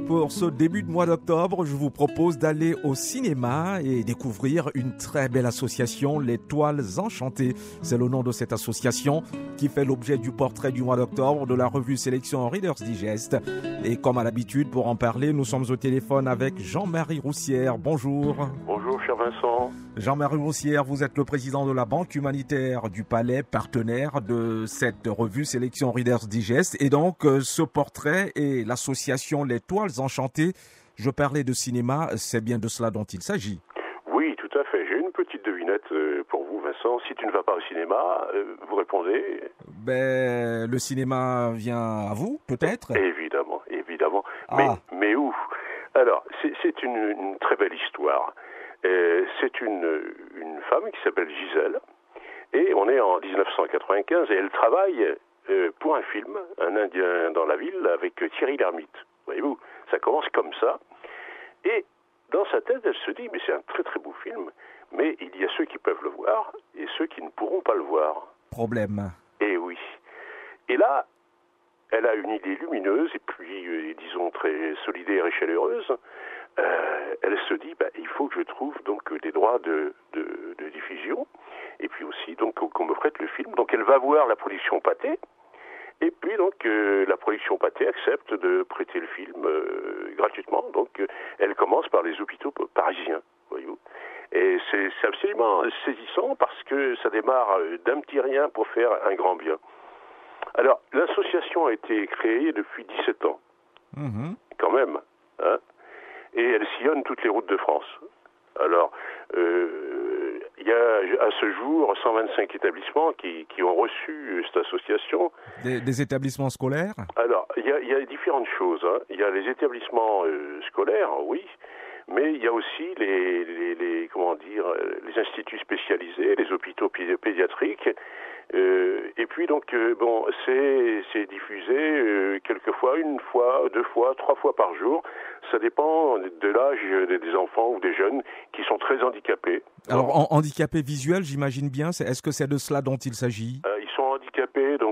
Pour ce début de mois d'octobre, je vous propose d'aller au cinéma et découvrir une très belle association, les Toiles Enchantées. C'est le nom de cette association qui fait l'objet du portrait du mois d'octobre de la revue Sélection Reader's Digest. Et comme à l'habitude, pour en parler, nous sommes au téléphone avec Jean-Marie Roussière. Bonjour. Bonjour, cher Vincent. Jean-Marie Roussière, vous êtes le président de la Banque humanitaire du Palais, partenaire de cette revue Sélection Reader's Digest. Et donc, ce portrait et l'association Les Toiles Enchantées, je parlais de cinéma, c'est bien de cela dont il s'agit. Oui, tout à fait. J'ai une petite devinette pour vous, Vincent. Si tu ne vas pas au cinéma, vous répondez... Le cinéma vient à vous, peut-être ? Évidemment, évidemment. Ah. Mais où ? Alors, c'est une très belle histoire. C'est une femme qui s'appelle Gisèle, et on est en 1995, et elle travaille pour un film, Un Indien dans la ville, avec Thierry Lhermitte. Voyez-vous, ça commence comme ça. Et dans sa tête, elle se dit, mais c'est un très très beau film, mais il y a ceux qui peuvent le voir et ceux qui ne pourront pas le voir. Problème. Et oui. Et là, elle a une idée lumineuse et puis, disons, très solidaire et chaleureuse. Elle se dit, il faut que je trouve donc des droits de diffusion et puis aussi donc qu'on me prête le film. Donc elle va voir la production Pathé. Et puis donc la production Pathé accepte de prêter le film gratuitement. Donc elle commence par les hôpitaux parisiens, voyez-vous. Et c'est absolument saisissant parce que ça démarre d'un petit rien pour faire un grand bien. Alors l'association a été créée depuis 17 ans, quand même, hein. Et elle sillonne toutes les routes de France. Alors, il y a à ce jour 125 établissements qui ont reçu cette association. Des établissements scolaires ? Alors, il y a différentes choses, hein. Il y a les établissements scolaires, oui, mais il y a aussi les instituts spécialisés, les hôpitaux pédiatriques. Et puis donc c'est diffusé quelquefois une fois, 2 fois, 3 fois par jour. Ça dépend de l'âge des enfants ou des jeunes qui sont très handicapés. Alors handicapés visuels, j'imagine bien. Est-ce que c'est de cela dont il s'agit ? Ils sont handicapés, donc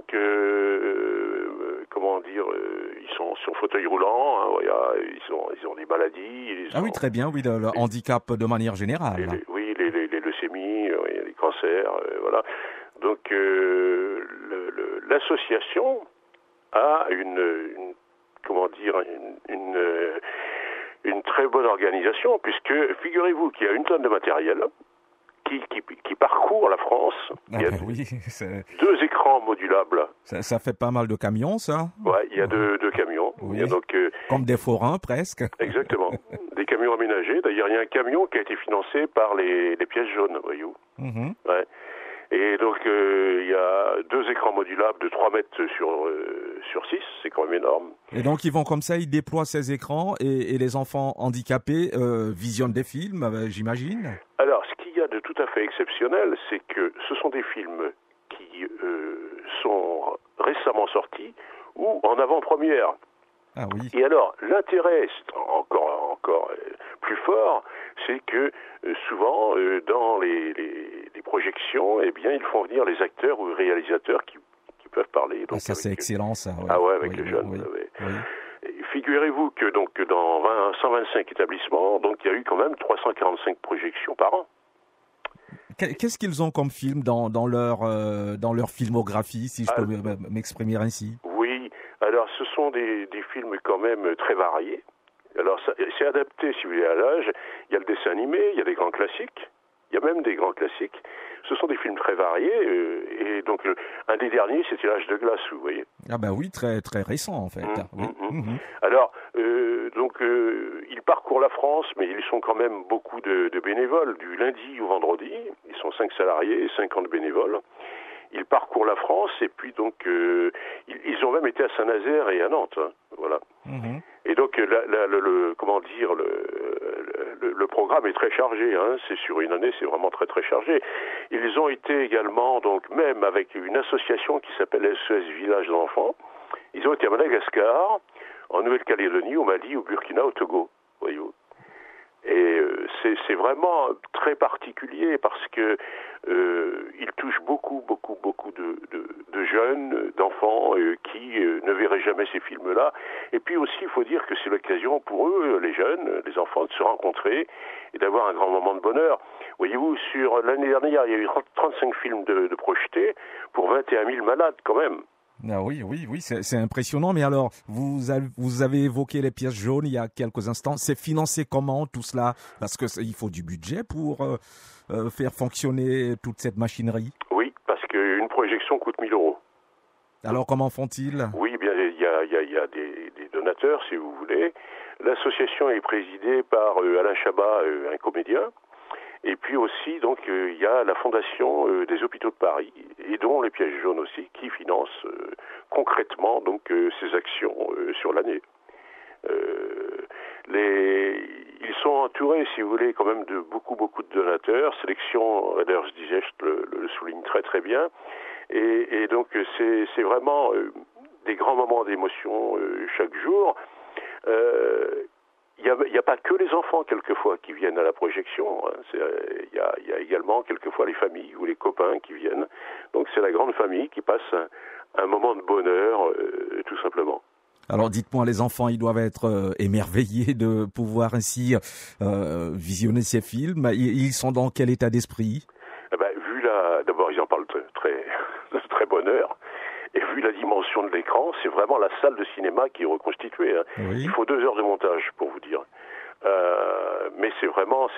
ils sont sur fauteuil roulant. Hein, voilà, ils ont des maladies. Oui, très bien. Oui, le handicap de manière générale. Les leucémies, les cancers, voilà. Donc l'association a une très bonne organisation, puisque figurez-vous qu'il y a une tonne de matériel qui parcourt la France. Il y a 2 écrans modulables. Ça fait pas mal de camions, ça. Ouais, il y a deux camions. Oui. Il y a donc, comme des forains, presque. Exactement. Des camions aménagés. D'ailleurs, il y a un camion qui a été financé par les pièces jaunes, voyez-vous. Ouais. Et donc, il y a 2 écrans modulables de 3 mètres sur 6, c'est quand même énorme. Et donc, ils vont comme ça, ils déploient ces écrans et les enfants handicapés visionnent des films, j'imagine. Alors, ce qu'il y a de tout à fait exceptionnel, c'est que ce sont des films qui sont récemment sortis ou en avant-première. Ah oui. Et alors, l'intérêt, c'est encore plus fort, c'est que souvent, dans les projections, eh bien, ils font venir les acteurs ou les réalisateurs qui peuvent parler. Donc, ça, c'est excellent, ça. Ouais. Ah ouais, avec les jeunes. Oui. Figurez-vous que donc dans 125 établissements, donc il y a eu quand même 345 projections par an. Qu'est-ce qu'ils ont comme film dans leur filmographie, si je peux m'exprimer ainsi ? Oui, alors ce sont des films quand même très variés. Alors c'est adapté, si vous voulez, à l'âge. Il y a le dessin animé, il y a des grands classiques, il y a même des grands classiques. Ce sont des films très variés, et donc un des derniers, c'était L'Âge de glace, vous voyez. Ah oui, très très récent en fait. Alors, ils parcourent la France, mais ils sont quand même beaucoup de bénévoles, du lundi au vendredi. Ils sont 5 salariés et 50 bénévoles. Ils parcourent la France, et puis donc ils ont même été à Saint-Nazaire et à Nantes, hein, voilà. Et donc le programme est très chargé, hein. C'est sur une année, c'est vraiment très très chargé. Ils ont été également, donc même avec une association qui s'appelle SES Village d'enfants, ils ont été à Madagascar, en Nouvelle-Calédonie, au Mali, au Burkina, au Togo, voyez-vous. Et c'est vraiment très particulier parce que il touche beaucoup de jeunes, d'enfants qui ne verraient jamais ces films-là. Et puis aussi, il faut dire que c'est l'occasion pour eux, les jeunes, les enfants, de se rencontrer et d'avoir un grand moment de bonheur. Voyez-vous, sur l'année dernière, il y a eu 35 films de projetés pour 21 000 malades quand même. Ah oui, c'est impressionnant. Mais alors, vous avez évoqué les pièces jaunes il y a quelques instants. C'est financé comment tout cela? Parce que il faut du budget pour faire fonctionner toute cette machinerie. Oui, parce qu'une projection coûte 1 000 euros. Alors comment font-ils? Oui, bien, il y a des donateurs, si vous voulez. L'association est présidée par Alain Chabat, un comédien. Et puis aussi, donc, il y a la Fondation des Hôpitaux de Paris, et dont les pièces jaunes aussi, qui finance concrètement donc ces actions sur l'année. Ils sont entourés, si vous voulez, quand même de beaucoup de donateurs. Sélection Reader's Digest le souligne très très bien. Et donc c'est vraiment des grands moments d'émotion chaque jour. Il n'y a pas que les enfants, quelquefois, qui viennent à la projection. Il y a également, quelquefois, les familles ou les copains qui viennent. Donc, c'est la grande famille qui passe un moment de bonheur, tout simplement. Alors, dites-moi, les enfants, ils doivent être émerveillés de pouvoir ainsi visionner ces films. Ils sont dans quel état d'esprit? D'abord, ils en parlent de très bonne heure. Et vu la dimension de l'écran, c'est vraiment la salle de cinéma qui est reconstituée. Hein. Oui. Il faut 2 heures de montage, pour vous dire. Mais c'est vraiment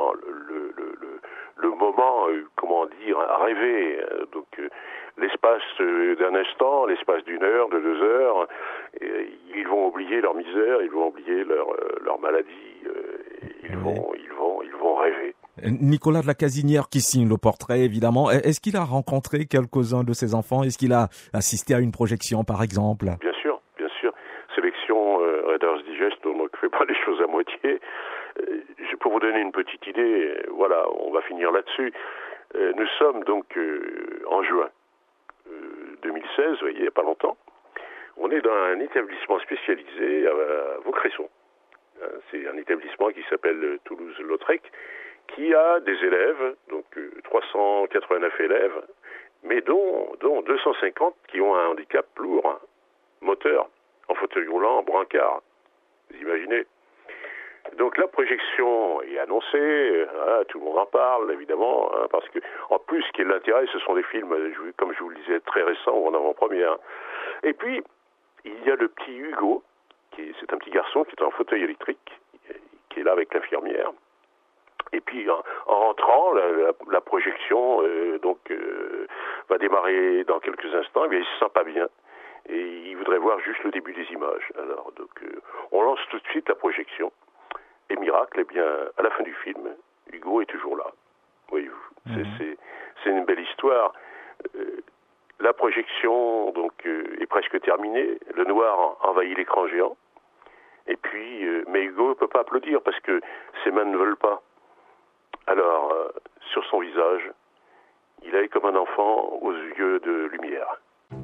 le moment, comment dire, rêvé. Donc, l'espace d'un instant, l'espace d'une heure, de 2 heures, ils vont oublier leur misère, ils vont oublier leur maladie, ils vont rêver. Nicolas de la Casinière qui signe le portrait, évidemment. Est-ce qu'il a rencontré quelques-uns de ses enfants? Est-ce qu'il a assisté à une projection, par exemple? Bien sûr. Sélection Reader's Digest, donc ne fait pas les choses à moitié. Pour vous donner une petite idée, voilà, on va finir là-dessus. Nous sommes donc en juin 2016, vous voyez, il n'y a pas longtemps. On est dans un établissement spécialisé à Vaucresson. C'est un établissement qui s'appelle Toulouse-Lautrec, qui a des élèves, donc 389 élèves, mais dont 250 qui ont un handicap lourd, moteur, en fauteuil roulant, en brancard. Vous imaginez? Donc la projection est annoncée, tout le monde en parle évidemment, parce que en plus ce qui est l'intérêt, ce sont des films, comme je vous le disais, très récents ou en avant-première. Et puis il y a le petit Hugo, c'est un petit garçon qui est en fauteuil électrique, qui est là avec l'infirmière. Et puis en rentrant, la projection va démarrer dans quelques instants. Mais il se sent pas bien et il voudrait voir juste le début des images. Alors donc on lance tout de suite la projection. Et miracle, eh bien à la fin du film, Hugo est toujours là. Voyez-vous, c'est une belle histoire. La projection donc est presque terminée. Le noir envahit l'écran géant. Et puis, mais Hugo ne peut pas applaudir parce que ses mains ne veulent pas. Alors, sur son visage, il est comme un enfant aux yeux de lumière.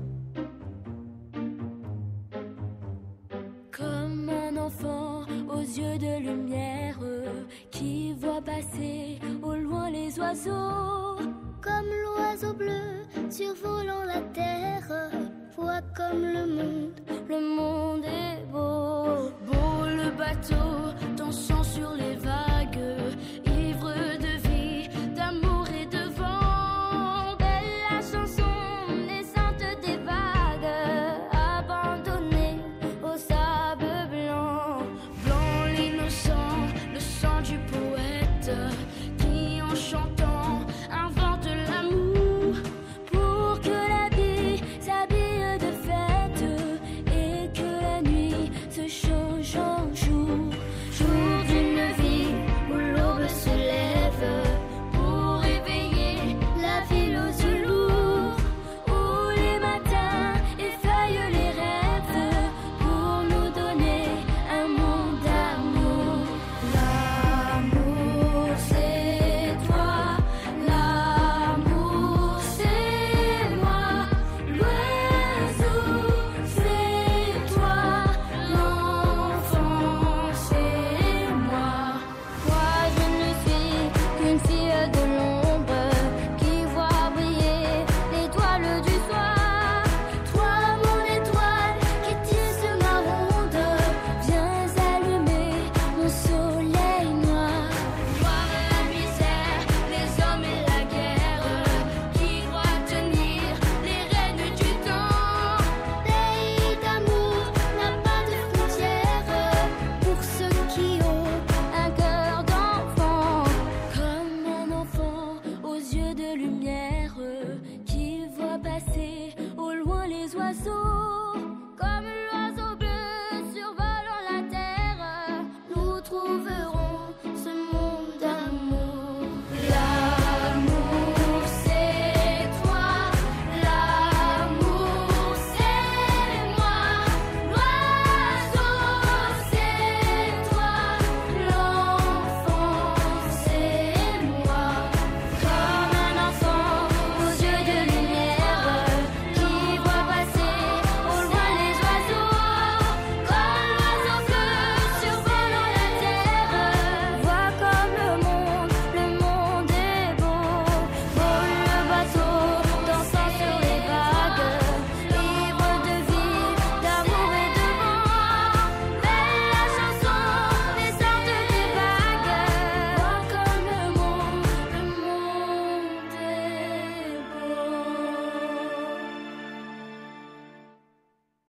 Comme un enfant aux yeux de lumière qui voit passer au loin les oiseaux. Comme l'oiseau bleu survolant la terre, voit comme le monde